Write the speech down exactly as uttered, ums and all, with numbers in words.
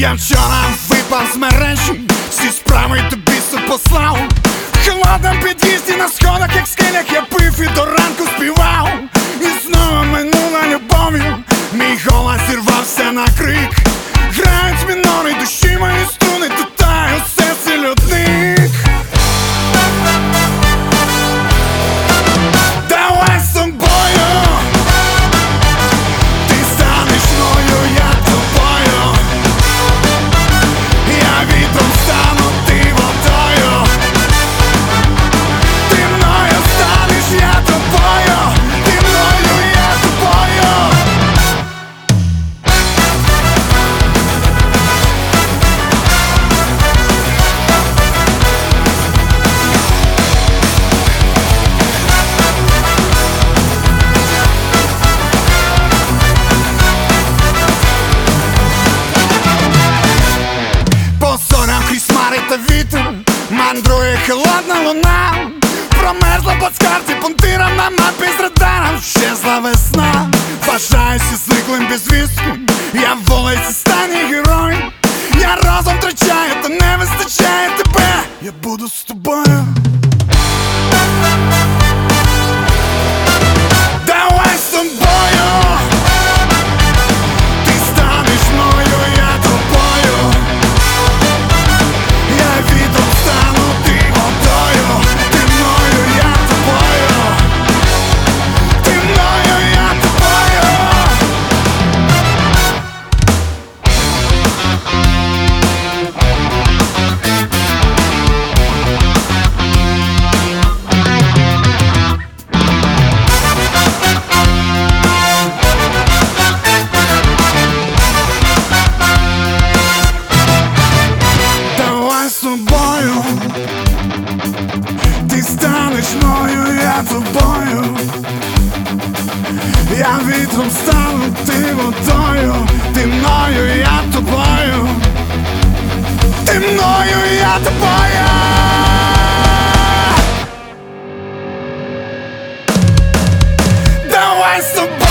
Я вчора випав з мережі, всі справи тобі послав. В холодному під'їзді на сходах, як в скелях, я пив і до ранку співав. І знову минула любов'ю, мій голос зірвався на крик. Грають мінори, душі мої струни, тутаю серце людних. Давай з собою, ти станеш мною, я тобою. Я вітром стану, ти водою. Ти мною станеш, я тобою. Ти мною, я тобою. По зорям крізь хмари та вітер мандрує холодна луна. Промерзла плацкарті, пунктиром на мапі з радаром. Щезла весна, вважаюся зниклим безвістки. Я в вулиці останній герой. Я разом втрачаю, та не вистачає тебе. Я буду з тобою. Давай з тобою, ти станеш мною, я тобою. Я вітром стану, ти водою. Ти мною, я тобою. Ти мною, я тобою. Давай з тобою, ти станеш мною, я тобою. Я вітром стану, ти водою. Ти мною, я тобою. Ти мною, я тобою. Давай з тобою.